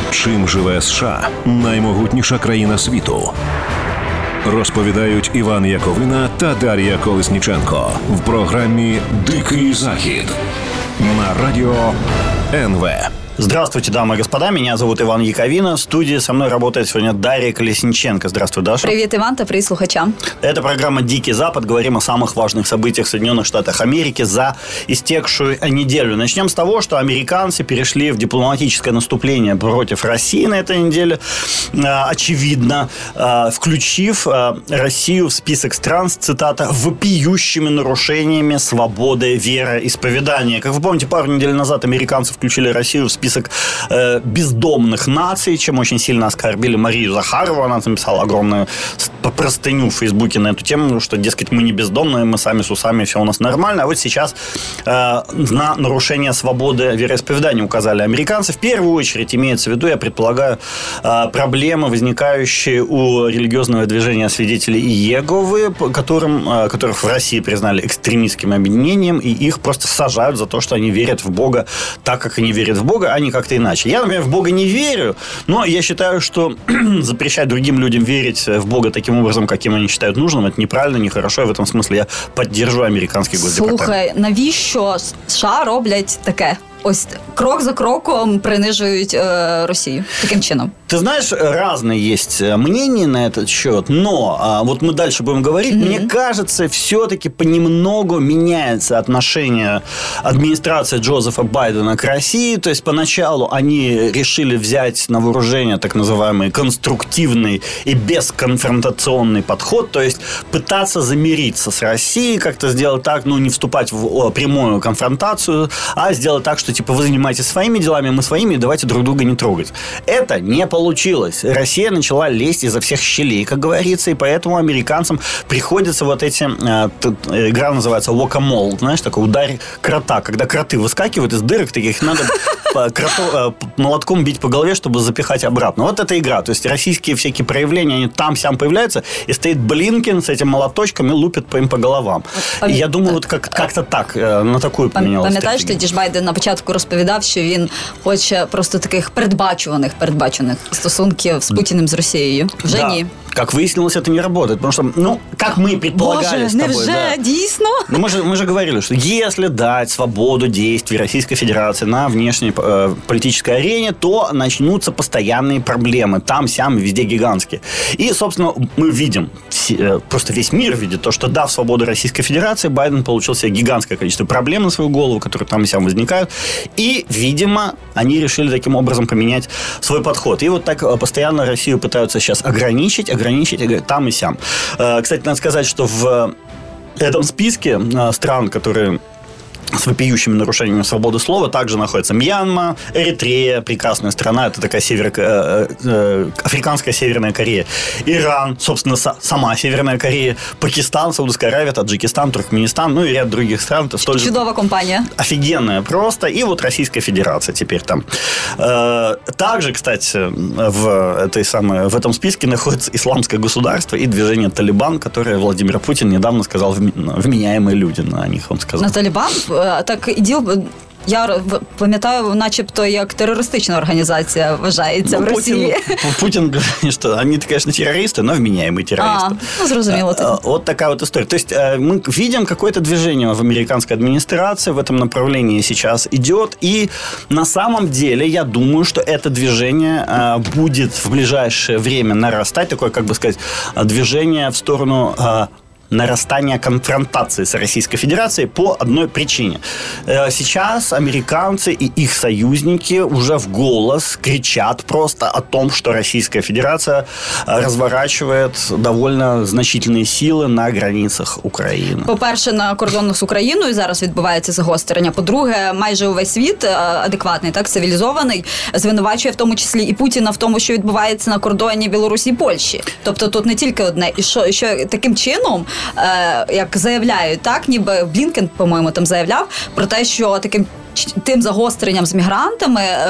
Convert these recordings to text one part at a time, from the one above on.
Чим живе США – наймогутніша країна світу? Розповідають Іван Яковина та Дар'я Колесніченко в програмі «Дикий Захід» на радио НВ. Здравствуйте, дамы и господа. Меня зовут Иван Яковина. В студии со мной работает сегодня Дарья Колесниченко. Здравствуй, Даша. Привет, Иван, та привет слухачам. Это программа «Дикий Запад». Говорим о самых важных событиях в Соединенных Штатах Америки за истекшую неделю. Начнем с того, что американцы перешли в дипломатическое наступление против России на этой неделе. Очевидно, включив Россию в список стран с, цитата, «вопиющими нарушениями свободы вероисповедания». Как вы помните, пару недель назад американцы включили Россию в список бездомных наций, чем очень сильно оскорбили Марию Захарову. Она написала огромную простыню в Фейсбуке на эту тему, что, дескать, мы не бездомные, мы сами с усами, все у нас нормально. А вот сейчас на нарушение свободы вероисповедания указали американцы. В первую очередь имеется в виду, я предполагаю, проблемы, возникающие у религиозного движения свидетелей Иеговы, которых в России признали экстремистским объединением, и их просто сажают за то, что они верят в Бога так, как они верят в Бога, а не как-то иначе. Я, например, в Бога не верю, но я считаю, что запрещать другим людям верить в Бога таким образом, каким они считают нужным, это неправильно, нехорошо, и в этом смысле я поддерживаю американський госдепартамент. Слухай, навіщо США роблять таке? Ось крок за кроком принижують Росію таким чином. Ты знаешь, разные есть мнения на этот счет, но вот мы дальше будем говорить. Мне кажется, все-таки понемногу меняется отношение администрации Джозефа Байдена к России. То есть поначалу они решили взять на вооружение так называемый конструктивный и бесконфронтационный подход, то есть пытаться замириться с Россией, как-то сделать так, не вступать в прямую конфронтацию, а сделать так, что типа вы занимаетесь своими делами, мы своими, давайте друг друга не трогать. Это не получилось. Россия начала лезть изо всех щелей, как говорится, и поэтому американцам приходится вот эти... Игра называется whack-a-mole, знаешь, такой удар крота, когда кроты выскакивают из дырок таких, надо молотком бить по голове, чтобы запихать обратно. Вот эта игра. То есть российские всякие проявления, они там-сям появляются, и стоит Блинкен с этим молоточком и лупит им по головам. И я думаю, вот как-то так, на такую поменялась. Пам'ятаєш, тоді ж Байден на початку розповідав, що він хоче просто таких передбачуваних стосунків з Путіним, з Росією. Вже ні. Как выяснилось, это не работает. Потому что, как мы предполагали с тобой... невже, дійсно? Мы же говорили, что если дать свободу действий Российской Федерации на внешней политической арене, то начнутся постоянные проблемы. Там-сям, везде гигантские. И, собственно, мы видим, просто весь мир видит то, что, дав свободу Российской Федерации, Байден получил себе гигантское количество проблем на свою голову, которые там-сям возникают. И, видимо, они решили таким образом поменять свой подход. И вот так постоянно Россию пытаются сейчас ограничить там и сям. Кстати, надо сказать, что в этом списке стран, которые с вопиющими нарушениями свободы слова также находятся Мьянма, Эритрея, прекрасная страна, это такая африканская Северная Корея, Иран, собственно, сама Северная Корея, Пакистан, Саудовская Аравия, Таджикистан, Туркменистан, и ряд других стран. Чудовая компания. Офигенная просто. И вот Российская Федерация теперь там. Также, кстати, в этом списке находится Исламское государство и движение Талибан, которое Владимир Путин недавно сказал вменяемые люди на них, он сказал. На Талибан? Так, іділ... Я пам'ятаю, начебто, як терористична організація вважається в Росії. Путин говорит, что они, конечно, террористы, но вменяемые террористы. Зрозуміло. Вот такая вот история. То есть мы видим какое-то движение в американской администрации, в этом направлении сейчас идет. И на самом деле я думаю, что это движение будет в ближайшее время нарастать. Такое, как бы сказать, движение в сторону... нарастания конфронтации с Российской Федерацией по одной причине. Сейчас американцы и их союзники уже в голос кричат просто о том, что Российская Федерация разворачивает довольно значительные силы на границах України. По-перше, на кордонах з Україною зараз відбувається загострення. По-друге, майже увесь світ адекватний, так, цивілізований, звинувачує в тому числі і Путіна в тому, що відбувається на кордоні Білорусі і Польщі. Тобто тут не тільки одне. І що таким чином, як заявляють, так, ніби Блінкен, по-моєму, там заявляв про те, що тим загостренням з мігрантами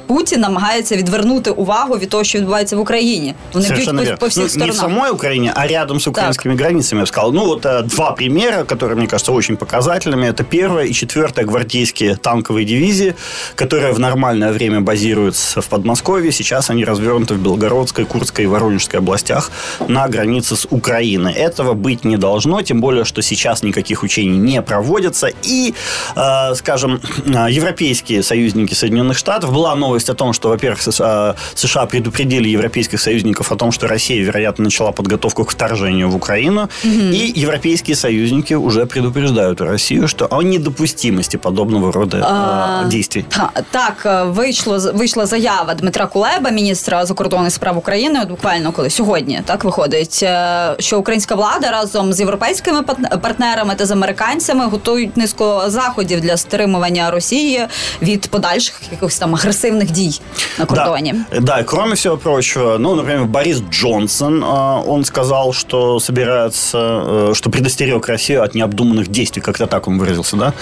Путін намагається відвернути увагу від того, що відбувається в Україні. Вони б'ють по всіх сторонах. Не в самой Украине, а рядом с украинскими границами, я бы сказал. Два примера, которые, мне кажется, очень показательными. Это 1-я и 4-я гвардейские танковые дивизии, которые в нормальное время базируются в Подмосковье. Сейчас они развернуты в Белгородской, Курской и Воронежской областях на границе с Украиной. Этого быть не должно, тем более, что сейчас никаких учений не проводятся. И, скажем, европейские союзники Соединенных Штатов, была новость о том, что, во-первых, США предупредили европейских союзников о том, что Россия, вероятно, начала подготовку к вторжению в Украину. И европейские союзники уже предупреждают Россию, что о недопустимости подобного рода действий. Так, вийшла заява Дмитра Кулеба, міністра закордонних справ України, буквально коли сьогодні, так виходить, що українська влада разом з європейськими партнерами та з американцями готують низку заходів для стримування Росії від подальших якихось там агресивних дій на кордоні. Да, и кроме всего прочего, например, Борис Джонсон, он сказал, что собирается, что предостерег Россию от необдуманных действий, как-то так он выразился, да?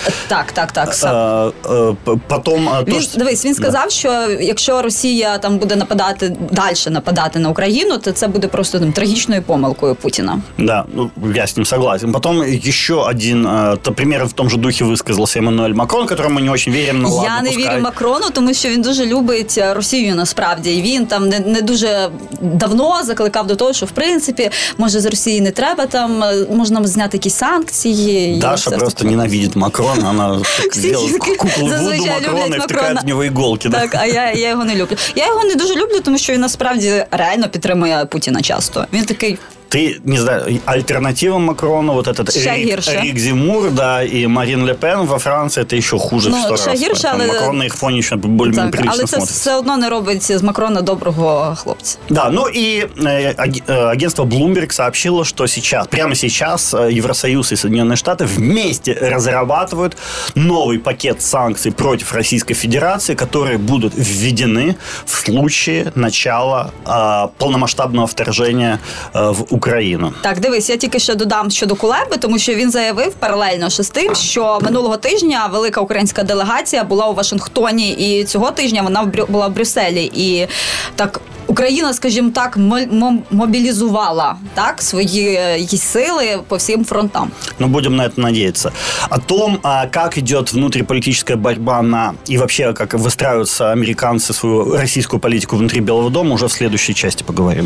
Так. Потом... Він сказав, що якщо Росія там буде далі нападати на Україну, то це буде просто трагічною помилкою Путіна. Да, я с ним согласен. Потом еще один пример в том же духе высказался Эммануэль Макрон, которому мы не очень верим, но ладно, я не вірю Макрону, тому що він дуже любить Росію насправді. І він там не дуже давно закликав до того, що в принципі, може з Росії не треба, там можна зняти якісь санкції. Даша просто ненавидит Макрона, она сделала куклу Вуду Макрона и втыкает в него иголки. Так, а я його не люблю. Я його не дуже люблю, тому що він насправді реально підтримує Путіна часто. Він такий... Ты, не знаю, альтернатива Макрону, вот этот Эрик Земмур, да, и Марин Ле Пен во Франции, это еще хуже в 100 раз. Гірше, але... Макрон на их фоне еще более-менее прилично смотрится. Але це все одно не робить з Макрона доброго хлопця. Да, и агентство Bloomberg сообщило, что прямо сейчас Евросоюз и Соединенные Штаты вместе разрабатывают новый пакет санкций против Российской Федерации, которые будут введены в случае начала полномасштабного вторжения в Україну. Так, дивись, я тільки ще додам щодо Кулеби, тому що він заявив паралельно з тим, що минулого тижня велика українська делегація була у Вашингтоні, і цього тижня вона була в Брюсселі. І так Україна, скажімо так, мобілізувала свої якісь сили по всім фронтам. Будем на это надеяться. О том, как идет внутриполитическая борьба и вообще, как выстраиваются американцы свою российскую политику внутри Белого дома, уже в следующей части поговорим.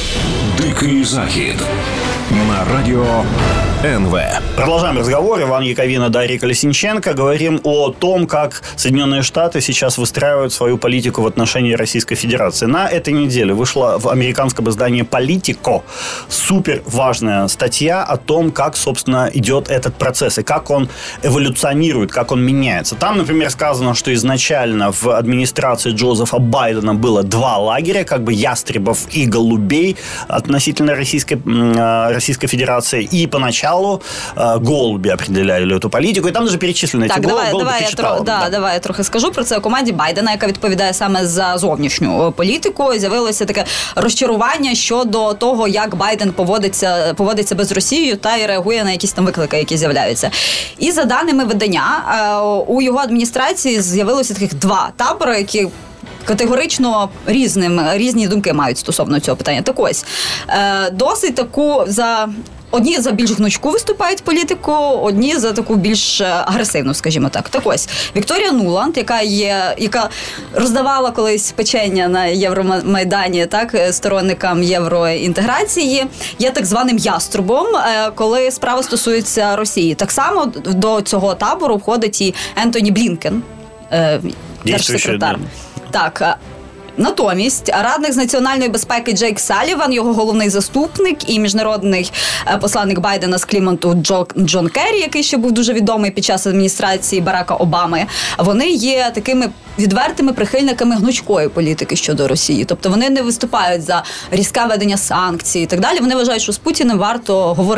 Дикий Захід на радио НВ. Продолжаем разговор. Иван Яковина, Дарья Колесниченко. Говорим о том, как Соединенные Штаты сейчас выстраивают свою политику в отношении Российской Федерации. На этой неделе вышла в американском издании «Политико» супер важная статья о том, как, собственно, идет этот процесс и как он эволюционирует, как он меняется. Там, например, сказано, что изначально в администрации Джозефа Байдена было 2 лагеря, как бы ястребов и голубей относительно Российской Федерации. И поначалу голуби определяли эту политику. И там даже перечислены эти голуби. Давай я трохи скажу про це. У команді Байдена, яка відповідає саме за зовнішню політику, з'явилося таке розчарування щодо того, як Байден поводить себе з Росією та й реагує на якісь там виклики, які з'являються. І за даними видання, у його адміністрації з'явилося таких 2 табори, які категорично різні думки мають стосовно цього питання. Так ось, досить таку одні за більш гнучку виступають політику, одні за таку більш агресивну, скажімо так. Так ось, Вікторія Нуланд, яка роздавала колись печення на Євромайдані, сторонникам євроінтеграції, є так званим яструбом, коли справа стосується Росії. Так само до цього табору входить і Ентоні Блінкен, держсекретар. Так, натомість радник з національної безпеки Джейк Саліван, його головний заступник і міжнародний посланник Байдена з Кліманту Джон Керрі, який ще був дуже відомий під час адміністрації Барака Обами, вони є такими відвертими прихильниками гнучкої політики щодо Росії. Тобто вони не виступають за різке введення санкцій і так далі. Вони вважають, що з Путіним варто говорити.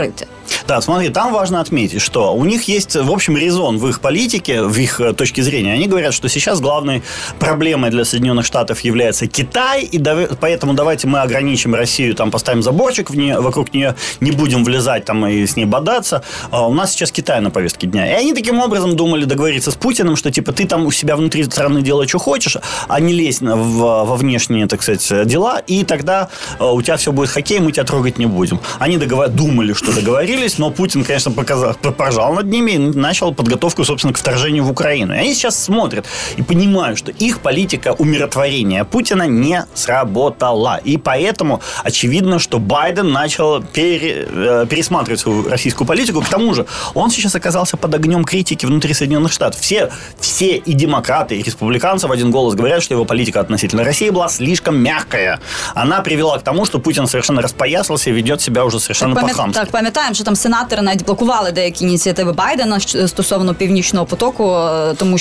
Да, смотри, там важно отметить, что у них есть, в общем, резон в их политике, в их точке зрения. Они говорят, что сейчас главной проблемой для Соединенных Штатов является Китай, и поэтому давайте мы ограничим Россию, там поставим заборчик вокруг нее, не будем влезать там и с ней бодаться. У нас сейчас Китай на повестке дня. И они таким образом думали договориться с Путиным, что типа ты там у себя внутри страны делай, что хочешь, а не лезь во внешние, так сказать, дела, и тогда у тебя все будет хоккей, мы тебя трогать не будем. Они думали, что договорились, но Путин, конечно, поржал над ними и начал подготовку, собственно, к вторжению в Украину. И они сейчас смотрят и понимают, что их политика умиротворения Путина не сработала. И поэтому очевидно, что Байден начал пересматривать свою российскую политику. К тому же, он сейчас оказался под огнем критики внутри Соединенных Штатов. Все и демократы, и республиканцы в один голос говорят, что его политика относительно России была слишком мягкая. Она привела к тому, что Путин совершенно распоясался и ведет себя уже совершенно по-хамски. Так, пам'ятаємо, що там сенатори навіть блокували деякі ініціативи Байдена стосовно Північного потоку, тому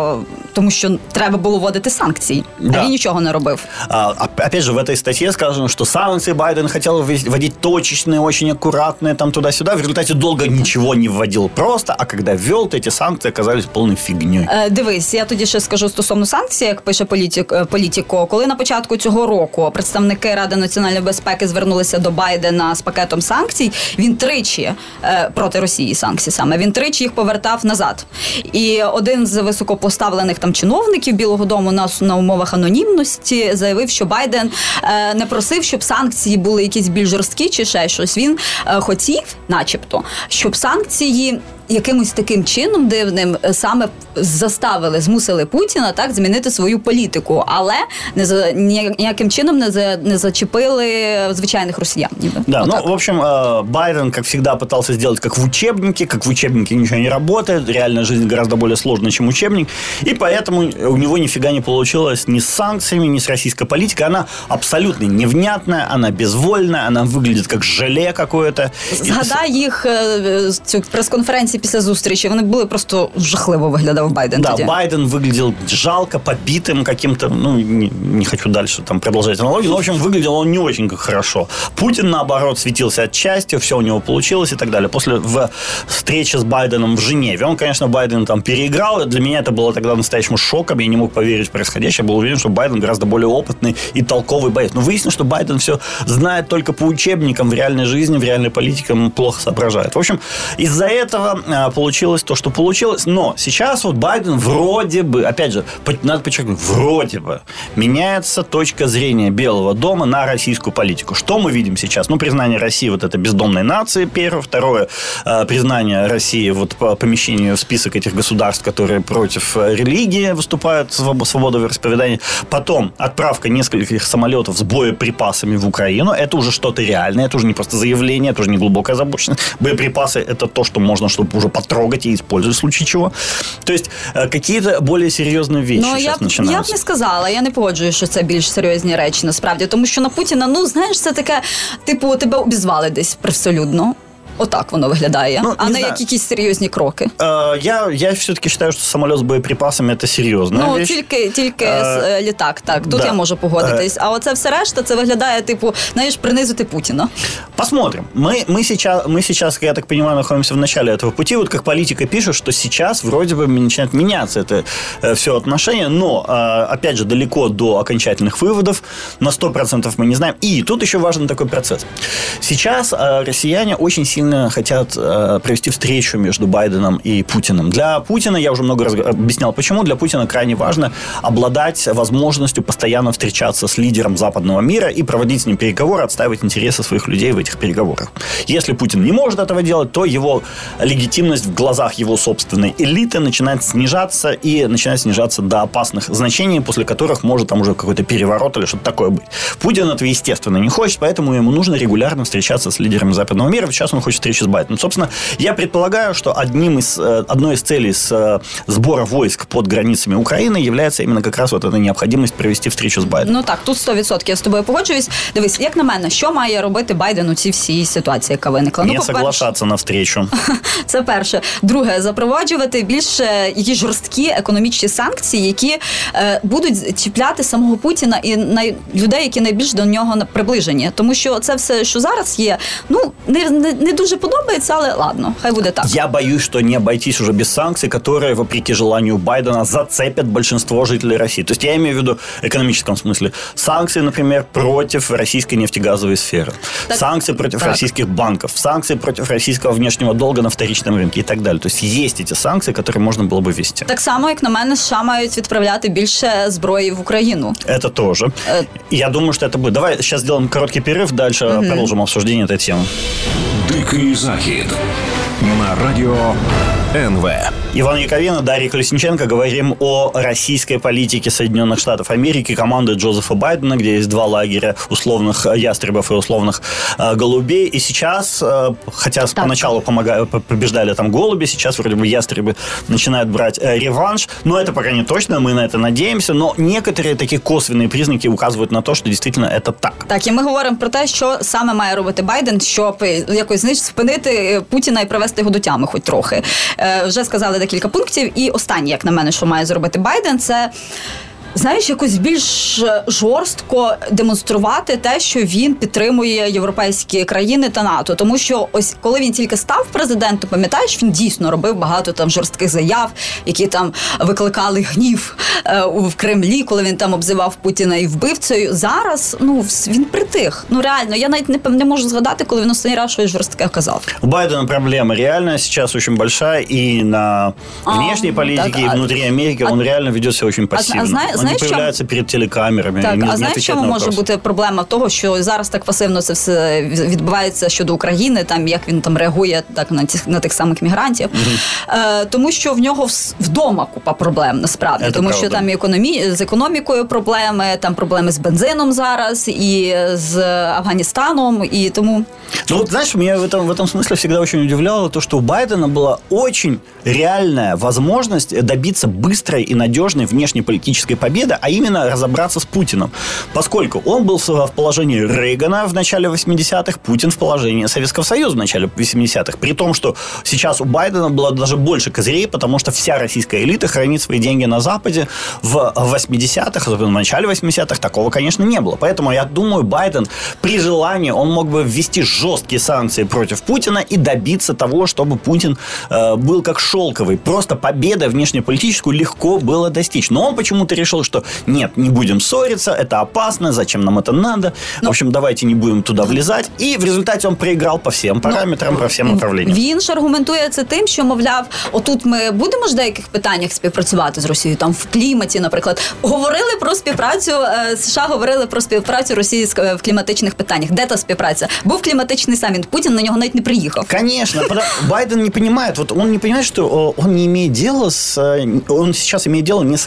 що треба було вводити санкції. Да. А він нічого не робив. Опять же, в этой статье сказано, что санкции Байден хотел вводить точечные, очень аккуратные, там туда-сюда. В результате долго ничего не вводил просто, а когда ввел, то эти санкции оказались полной фигней. Дивись, я тоді ще скажу стосовно санкцій, як пише Політіко. Коли на початку цього року представники Ради національної безпеки звернулися до Байдена з пакетом санкцій, він тричі проти Росії санкції саме, він тричі їх повертав назад. І один з високопоставлених там чиновників Білого дому на умовах анонімності заявив, що Байден не просив, щоб санкції були якісь більш жорсткі чи ще щось. Він хотів, начебто, щоб санкції якимось таким чином дивним саме змусили Путіна так змінити свою політику, але ніяким чином не зачепили звичайних росіян. Да, в общем, Байден, как всегда, пытался сделать как в учебнике ничего не работает, реальная жизнь гораздо более сложная, чем учебник, и поэтому у него нифига не получилось ни с санкциями, ни с российской политикой. Она абсолютно невнятная, она безвольная, она выглядит как желе какое-то. Згадай їх цю прес-конференцію після зустрічі, вони були просто жахливо виглядав Байден тоді. Да, Байден выглядел жалко, побитым каким-то, не хочу дальше там продолжать аналогию, но, в общем, выглядел он не очень хорошо. Путин, наоборот, светился отчасти, все у него получилось и так далее. После встречи с Байденом в Женеве, он, конечно, Байден там переиграл, для меня это было тогда настоящим шоком, я не мог поверить в происходящее, я был уверен, что Байден гораздо более опытный и толковый боец. Но выяснилось, что Байден все знает только по учебникам, в реальной жизни, в реальной политике он плохо соображает. В общем, из-за этого получилось то, что получилось, но сейчас вот Байден вроде бы, опять же, надо подчеркнуть, вроде бы меняется точка зрения Белого дома на российскую политику. Что мы видим сейчас? Признание России вот этой бездомной нации, первое. Второе, признание России вот по помещению в список этих государств, которые против религии выступают, свобода вероисповедания. Потом отправка нескольких самолетов с боеприпасами в Украину. Это уже что-то реальное, это уже не просто заявление, это уже не глубокая озабоченность. Боеприпасы – это то, что можно, чтобы уже потрогать и использовать в случае чего. То есть какие-то более серйозні вещи зараз починаються. Я б не сказала, я не погоджуюсь, що це більш серйозні речі, насправді. Тому що на Путіна, знаєш, це таке, типу, тебе обізвали десь привселюдно. Отак воно виглядає, а не як якісь серйозні кроки. Я все-таки считаю, що самоліт з боєприпасами – це серйозна вещь. Тільки літак, так. Тут я можу погодитись. А оце все решта, це виглядає, типу, знаєш, принизити Путіна. Посмотрим. Мы сейчас, я так понимаю, находимся в начале этого пути. Вот как политика пишет, что сейчас вроде бы начинает меняться это все отношение, но, опять же, далеко до окончательных выводов, на 100% мы не знаем. И тут еще важен такой процесс. Сейчас россияне очень сильно хотят провести встречу между Байденом и Путиным. Для Путина, я уже много раз объяснял, почему, для Путина крайне важно обладать возможностью постоянно встречаться с лидером западного мира и проводить с ним переговоры, отстаивать интересы своих людей в этих переговорах. Если Путин не может этого делать, то его легитимность в глазах его собственной элиты начинает снижаться до опасных значений, после которых может там уже какой-то переворот или что-то такое быть. Путин этого, естественно, не хочет, поэтому ему нужно регулярно встречаться с лидерами западного мира. Сейчас он хочет встречи с Байденом. Собственно, я предполагаю, что одной из целей сбора войск под границами Украины является именно как раз вот эта необходимость провести встречу з Байденом. Ну так, тут 100% я з тобою погоджуюсь. Дивись, як на мене, що має робити Байден у цій всій ситуації, яка виникла? Не соглашатися на встречу. Це перше. Друге, запроваджувати більш якісь жорсткі економічні санкції, які будуть чіпляти самого Путіна і людей, які найбільш до нього приближені. Тому що це все, що зараз є, не дуже дуже подобається, але ладно, хай буде так. Я боюсь, что не обойтись уже без санкций, которые, вопреки желанию Байдена, зацепят большинство жителей России. То есть я имею в виду в экономическом смысле. Санкции, например, против российской нефтегазовой сферы. Так, санкции против российских банков. Санкции против российского внешнего долга на вторичном рынке и так далее. То есть есть эти санкции, которые можно было бы ввести. Так само, як на мене, США мають відправляти більше зброї в Україну. Это тоже. Я думаю, что это будет. Давай сейчас сделаем короткий перерыв, дальше продолжим обсуждение этой темы. Дикий Захід на радіо НВ. Иван Яковина, Дарья Колесниченко. Говорим о российской политике Соединенных Штатов Америки, команды Джозефа Байдена, где есть два лагеря условных ястребов и условных голубей. И сейчас, хотя поначалу побеждали там голуби, сейчас вроде бы ястребы начинают брать реванш. Но это пока не точно, мы на это надеемся. Но некоторые такие косвенные признаки указывают на то, что действительно это так. Так, і ми говоримо про те, що саме має робити Байден, щоб якось спинити Путіна і привести його до тями хоч трохи. Вже сказали декілька пунктів. І останнє, як на мене, що має зробити Байден, це, знаєш, якось більш жорстко демонструвати те, що він підтримує європейські країни та НАТО. Тому що ось коли він тільки став президентом, пам'ятаєш, він дійсно робив багато там жорстких заяв, які там викликали гнів в Кремлі, коли він там обзивав Путіна і вбивцею. Зараз, він притих. Реально, я навіть не можу згадати, коли він останній раз щось жорстке казав. У Байдена проблема реально сейчас очень большая и на внешней политике, и внутри Америки он реально ведет себя очень пассивно. Он не появляється перед телекамерами. Так, а знаєш, чому може бути проблема того, що зараз так пасивно це все відбувається щодо України, там як він там реагує так на тих самих мігрантів? Тому що в нього вдома купа проблем, насправді. Тому що там і з економікою проблеми, там проблеми з бензином зараз, і з Афганістаном, і тому... Знаешь, меня в этом смысле всегда очень удивляло то, что у Байдена была очень реальная возможность добиться быстрой и надежной внешнеполитической победы, а именно разобраться с Путиным. Поскольку он был в положении Рейгана в начале 80-х, Путин в положении Советского Союза в начале 80-х. При том, что сейчас у Байдена было даже больше козырей, потому что вся российская элита хранит свои деньги на Западе. В 80-х, в начале 80-х такого, конечно, не было. Поэтому я думаю, Байден при желании, он мог бы ввести жесткие санкции против Путина и добиться того, чтобы Путин был как шелковый. Просто победы внешнеполитическую легко было достичь. Но он почему-то решил, что нет, не будем ссориться, это опасно, зачем нам это надо. В общем, давайте не будем туда влезать. И в результате он проиграл по всем параметрам, по всем направлениям. Він ж аргументує це тим, що, мовляв, отут ми будемо ж в деяких питаннях співпрацювати з Росією, там в кліматі, наприклад. Говорили про співпрацю, США говорили про співпрацю Росії в кліматичних питаннях. Де та співпраця? Був кліматичний саміт, Путін на нього навіть не приїхав. Конечно, Байден не понимает, он не понимает, что он не имеет дела он сейчас имеет дело не с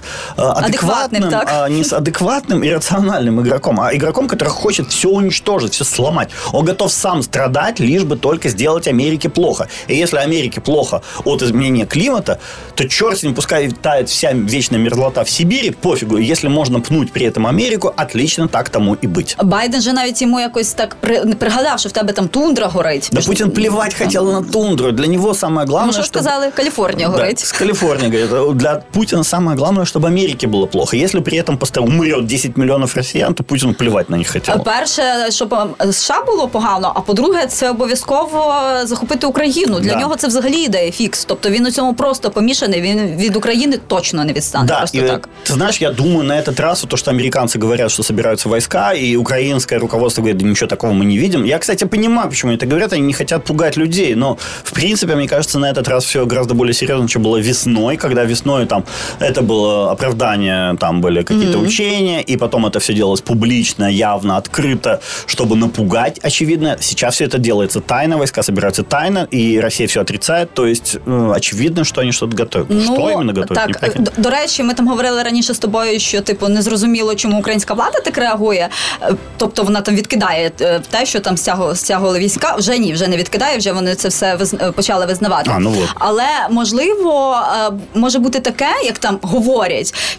не с адекватным и рациональным игроком, а игроком, который хочет все уничтожить, все сломать. Он готов сам страдать, лишь бы только сделать Америке плохо. И если Америке плохо от изменения климата, то черт с ним, пускай тает вся вечная мерзлота в Сибири, пофигу. Если можно пнуть при этом Америку, отлично, так тому и быть. Байден же навіть йому якось так пригадав, що в тебе там тундра горить. Да Путин плевать хотел на тундру. Для него самое главное, что сказали, Калифорния горит. Да, с Калифорнией говорит. Для Путина самое главное, чтобы Америке было плохо. Если при этом умрет 10 миллионов россиян, то Путину плевать на них хотіло. Перше, щоб США було погано, а по-друге, це обов'язково захопити Україну. Для нього це взагалі ідея фікс. Тобто він у цьому просто помішаний, він від України точно не відстане. Да, просто и, так. Ты знаешь, я думаю, на этот раз то, что американцы говорят, что собираются войска, и украинское руководство говорит, да ничего такого мы не видим. Я, кстати, понимаю, почему они это говорят, они не хотят пугать людей, но, в принципе, мне кажется, на этот раз все гораздо более серьезно, чем было весной, когда весной там это было оправдание, там были какие-то учения, и потом это все делалось публично, явно, открыто, чтобы напугать, очевидно. Сейчас все это делается тайно, войска собираются тайно, и Россия все отрицает, то есть очевидно, что они что-то готовят. Що іменно готують? Так, до речі, ми там говорили раніше з тобою, що не зрозуміло, чому українська влада так реагує. Тобто вона там відкидає те, що там стягували війська. Вже ні, вже не відкидає, вже вони це все почали визнавати. Але, можливо, може бути таке, як там говорять, що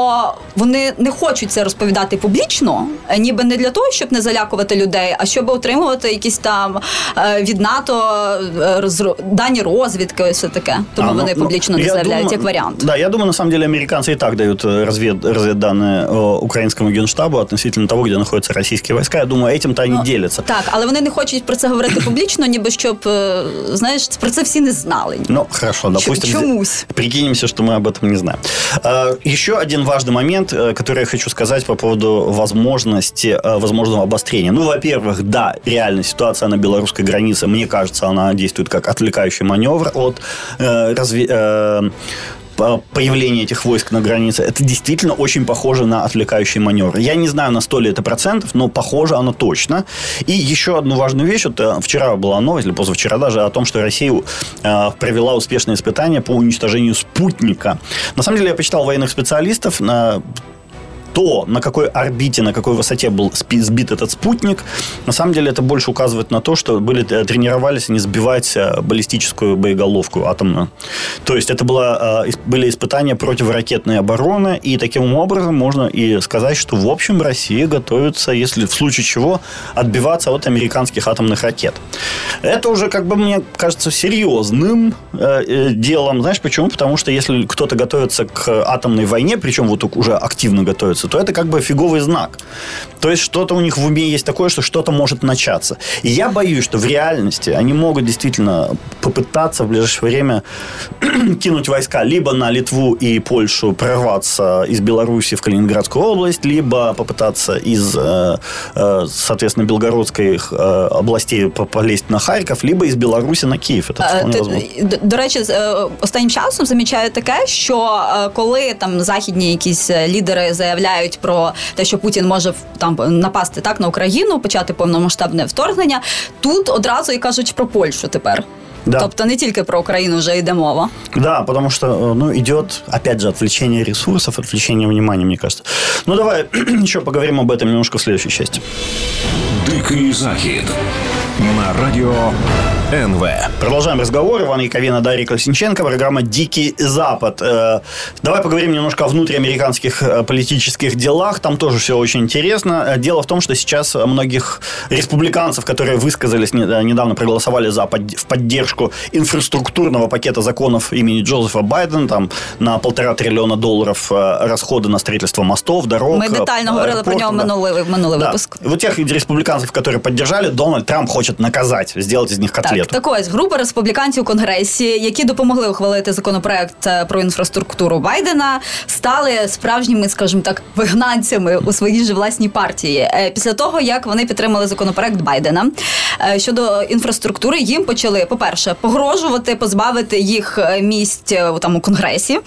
вони не хочуть це розповідати публічно, ніби не для того, щоб не залякувати людей, а щоб отримувати якісь там від НАТО дані розвідки, ось таке. Тому вони публічно не заявляють як варіант. Да, я думаю, на самом деле американцы и так дают разведданные украинскому генштабу относительно того, где находятся российские войска. Я думаю, этим-то они делятся. Так, але вони не хочуть про це говорити публічно, ніби щоб, знаєш, про це всі не знали. Ну, хорошо, допустим, чомусь. Прикинемся, что мы об этом не знаем. Еще один важный момент, который я хочу сказать по поводу возможного обострения. Ну, во-первых, да, реально ситуация на белорусской границе, мне кажется, она действует как отвлекающий маневр от появление этих войск на границе, это действительно очень похоже на отвлекающий маневр. Я не знаю, на 100 ли это процентов, но похоже оно точно. И еще одну важную вещь. Вот вчера была новость, или позавчера даже, о том, что Россия провела успешные испытания по уничтожению спутника. На самом деле, я почитал военных специалистов, то, на какой орбите, на какой высоте был сбит этот спутник, на самом деле это больше указывает на то, что тренировались не сбивать баллистическую боеголовку атомную. То есть это были испытания противоракетной обороны, и таким образом можно и сказать, что в общем Россия готовится, если в случае чего, отбиваться от американских атомных ракет. Это уже, как бы, мне кажется, серьезным делом. Знаешь почему? Потому что если кто-то готовится к атомной войне, причем вот уже активно готовится, то это как бы фиговый знак. То есть что-то у них в уме есть такое, что что-то может начаться. И я боюсь, что в реальности они могут действительно попытаться в ближайшее время кинуть войска либо на Литву и Польшу, прорваться из Беларуси в Калининградскую область, либо попытаться из, соответственно, Белгородской областей полезть на Харків, либо із Білорусі на Київ. Це вполне возможно. До речі, останнім часом замічаю таке, що коли там західні якісь лідери заявляють про те, що Путін може там напасти так на Україну, почати повномасштабне вторгнення, тут одразу і кажуть про Польщу тепер. Да. Тобто не тільки про Україну вже йде мова. Да, потому что, идет, опять же, отвлечение ресурсов, отвлечение внимания, мне кажется. Ну, давай еще поговорим об этом немножко в следующей части. Дикий Захід на радио НВ. Продолжаем разговор. Иван Яковина, Дарья Колесниченко. Программа «Дикий Запад». Давай поговорим немножко о внутриамериканских политических делах. Там тоже все очень интересно. Дело в том, что сейчас многих республиканцев, которые высказались, недавно проголосовали в поддержку инфраструктурного пакета законов имени Джозефа Байдена, там на $1,5 триллиона расходы на строительство мостов, дорог. Мы детально говорили про него минулый выпуск. Вот тех республиканцев, которые поддержали, Дональд Трамп хочет наказать, сделать из них котлету. Так ось, група республіканців у Конгресі, які допомогли ухвалити законопроект про інфраструктуру Байдена, стали справжніми, скажімо так, вигнанцями у своїй же власній партії. Після того, як вони підтримали законопроект Байдена щодо інфраструктури, їм почали, по-перше, погрожувати, позбавити їх місць там у Конгресі.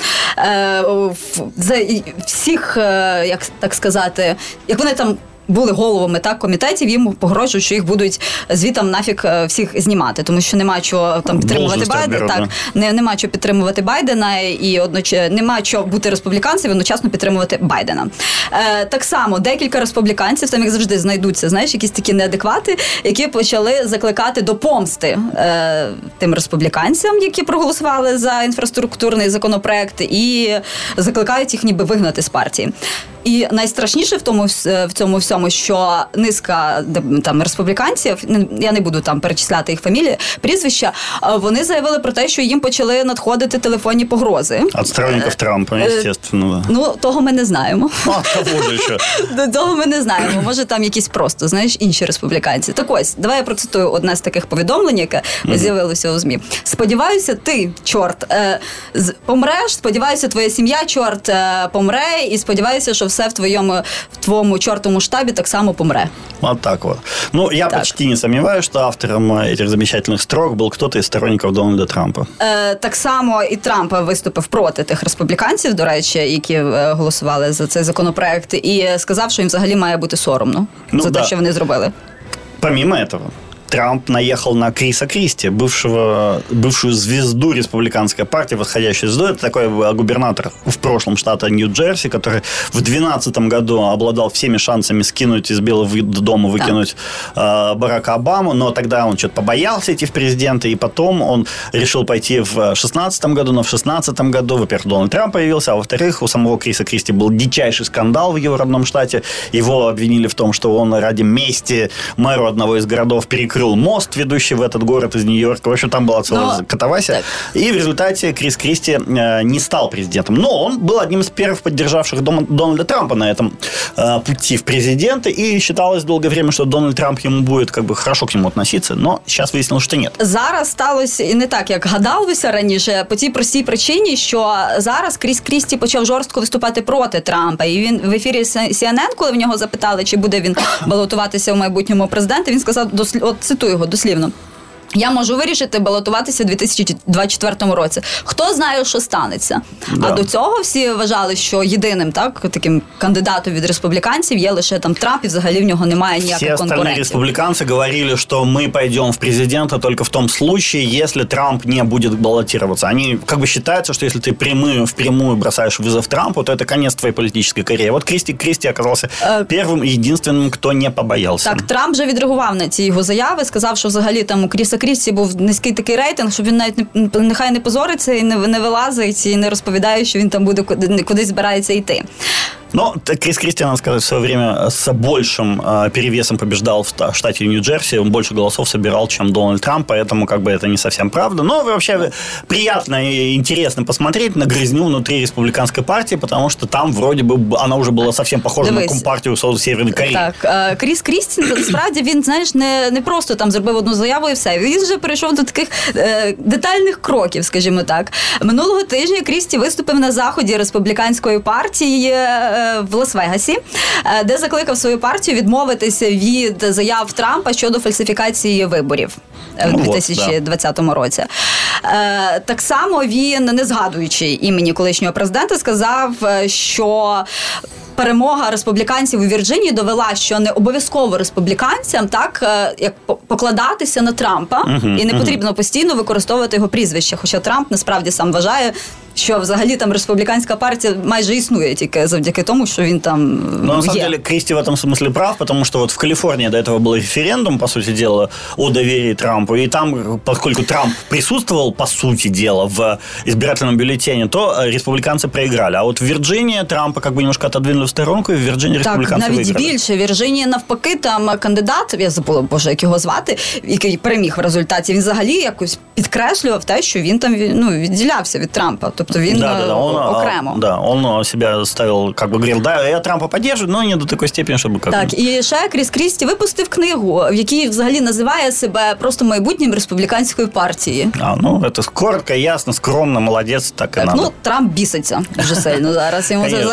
За всіх, як так сказати, як вони там були головами комітетів, їм погрожують, що їх будуть звітом нафіг всіх знімати, тому що нема чого там підтримувати Байдена. Нема чого підтримувати Байдена і нема чого бути республіканцем і одночасно підтримувати Байдена. Так само декілька республіканців, там як завжди знайдуться, знаєш, якісь такі неадеквати, які почали закликати до помсти тим республіканцям, які проголосували за інфраструктурний законопроект, і закликають їх ніби вигнати з партії. І найстрашніше в цьому всьому, що низка там республіканців, я не буду там перечисляти їх фамілії, прізвища, вони заявили про те, що їм почали надходити телефонні погрози. От сторонників Трампа, естественно. Ну, того ми не знаємо. А, того ж ще. Того ми не знаємо. Може, там якісь просто, знаєш, інші республіканці. Так ось, давай я процитую одне з таких повідомлень, яке з'явилося у ЗМІ. Сподіваюся, ти, чорт, помреш, сподіваюся, твоя сім'я, чорт, помре, і сподіваюся, що все в твоєму чортовому штабі так само помре. Вот так вот. Ну, я почти не сомневаюсь, что автором этих замечательных строк был кто-то из сторонников Дональда Трампа. Так само і Трамп виступив проти тих республіканців, до речі, які голосували за цей законопроект, і сказав, що їм взагалі має бути соромно за те, що вони зробили. Помимо этого, Трамп наехал на Криса Кристи, бывшую звезду республиканской партии, восходящую звезду. Это такой губернатор в прошлом штата Нью-Джерси, который в 2012 году обладал всеми шансами скинуть из Белого дома, выкинуть Барака Обаму, но тогда он что-то побоялся идти в президенты, и потом он решил пойти в 2016 году, но в 2016 году, во-первых, Дональд Трамп появился, а во-вторых, у самого Криса Кристи был дичайший скандал в его родном штате. Его обвинили в том, что он ради мести мэру одного из городов перекрыл мост, ведущий в этот город из Нью-Йорка. В общем, там была целая катавасия. И в результате Крис Кристи не стал президентом. Но он был одним из первых поддержавших Дональда Трампа на этом пути в президенты. И считалось долгое время, что Дональд Трамп ему будет хорошо к нему относиться. Но сейчас выяснилось, що ні. Зараз сталося і не так, як гадалося раніше, по тій простій причині, що зараз Кріс Крісті почав жорстко виступати проти Трампа. І він в ефірі CNN, коли в нього запитали, чи буде він балотуватися в майбутньому президенті, він сказав, от цитую його дослівно: "Я можу вирішити балотуватися у 2024 році. Хто знає, що станеться?" Да. А до цього всі вважали, що єдиним таким кандидатом від республіканців є лише Трамп, і взагалі в нього немає ніяких конкурентів. Все остальные республиканцы говорили, что мы пойдем в президента только в том случае, если Трамп не будет баллотироваться. Они считаются, что если ты впрямую бросаешь вызов Трампу, то это конец твоей политической карьеры. Вот Кристи оказался первым и единственным, кто не побоялся. Так, Трамп вже відреагував на ці його заяви, сказав, що взагалі у Кріса Крісті був низький такий рейтинг, щоб він навіть нехай не позориться і не вилазить, і не розповідає, що він там буде кудись збирається йти. Но Крис Кристи, надо сказать, в свое время с большим перевесом побеждал в штате Нью-Джерси. Он больше голосов собирал, чем Дональд Трамп, поэтому это не совсем правда. Но вообще приятно и интересно посмотреть на грызню внутри республиканской партии, потому что там вроде бы она уже была совсем похожа на компартию Северної Кореї. Так, Кріс Крісті, насправді, він, не просто там зробив одну заяву і все. Він вже перейшов до таких детальних кроків, скажімо так. Минулого тижня Крісті виступив на заході республіканської партії в Лас-Вегасі, де закликав свою партію відмовитися від заяв Трампа щодо фальсифікації виборів у 2020 році. Так само він, не згадуючи імені колишнього президента, сказав, що перемога республіканців у Вірджинії довела, що не обов'язково республіканцям як покладатися на Трампа, і не потрібно постійно використовувати його прізвище. Хоча Трамп насправді сам вважає, що взагалі там республіканська партія майже існує тільки завдяки тому, що він там Но на самом деле Кристи в этом смысле прав, потому что в Калифорнии до этого был референдум, по сути дела, о доверии Трампу, и там, поскольку Трамп присутствовал, по сути дела, в избирательном бюллетене, то республиканцы проиграли. А вот в Вирджинии Трампа немножко отодвинули в сторонку, и в Вирджинии республиканцы навіть виграли. Більше. В Вірджинії навпаки там кандидат, я забула, як його звати, який переміг в результаті, він взагалі якось підкреслював те, що він там відділявся від Трампа. Тобто він окремо. Он себя ставил, говорил, я Трампа поддерживаю, но не до такої степені, щоб... Так, і ще Кріс Крісті випустив книгу, в якій взагалі називає себе просто майбутнім республіканської партії. Це коротко, ясно, скромно, молодець, так і надо. Трамп біситься дуже сильно зараз.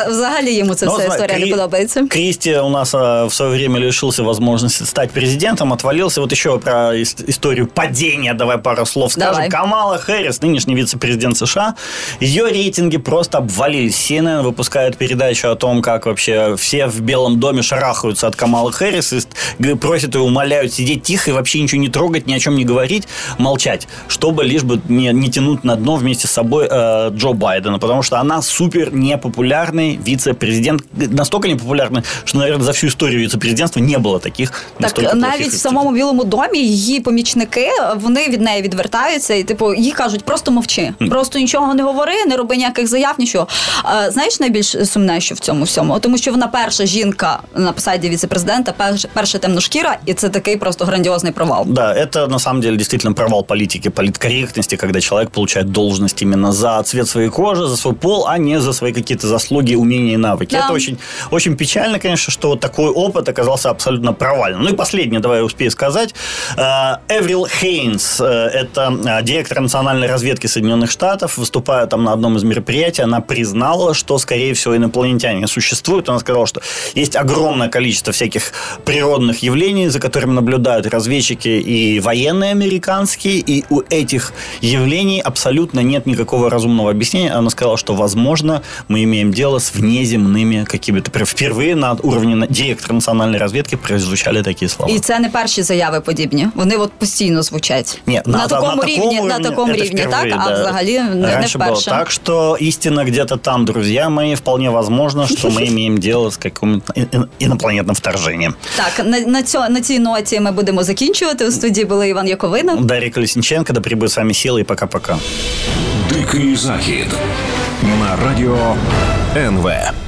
Йому ця вся історія не подобається. Кристи у нас в свое время лишился возможности стать президентом, отвалился. Вот еще про историю падения, давай пару слов скажем. Камала Хэррис, нынешний вице-президент США, ее рейтинги просто обвалились. CNN выпускает передачу о том, как вообще все в Белом доме шарахаются от Камалы Хэррис и просят ее, умоляют сидеть тихо и вообще ничего не трогать, ни о чем не говорить, молчать, чтобы лишь бы не тянуть на дно вместе с собой Джо Байдена, потому что она супер непопулярный вице-президент, настолько непопулярный, что, наверное, за всю историю вице-президентства не було таких настолько плохих. Навіть в самому Білому домі її помічники, вони від неї відвертаються і, їй кажуть, просто мовчи, просто нічого не говори, не роби ніяких заяв, нічого. Знаєш, найбільш сумне, що в цьому всьому? Тому що вона перша жінка на посаді віце-президента, перша темношкіра, і це такий просто грандіозний провал. Да, это на самом деле действительно провал политики, политкорректности, когда человек получает должность именно за цвет своей кожи, за свой пол, а не за свои какие-то заслуги, умения и навыки. Да. Это очень, очень печально, конечно, что такой опыт оказался абсолютно провальным. Ну и последнее, давай я успею сказать. Эврил Хейнс, это директор национальной разведки Соединенных Штатов, выступая там на одном из мероприятий, она признала, что, скорее всего, инопланетяне существуют. Она сказала, что есть огромное количество всяких природных явлений, за которыми наблюдают разведчики и военные американские, и у этих явлений абсолютно нет никакого разумного объяснения. Она сказала, что, возможно, мы имеем дело с внеземными какими-то... Впервые на уровне директора национальной разведки прозвучали такие слова. І це не перші заяви подібні. Вони от постійно звучать. Ні, на такому рівні, так? Да. А взагалі не Раньше было вперше. так, что истина где-то там, друзья мои, вполне возможно, что мы имеем дело с каким-то инопланетным вторжением. Так, на цій ноті ми будемо закінчувати. У студії були Іван Яковина. Дарья Колесніченко, да прибудет с вами сила, и пока-пока. Дикий Захід на радіо НВ.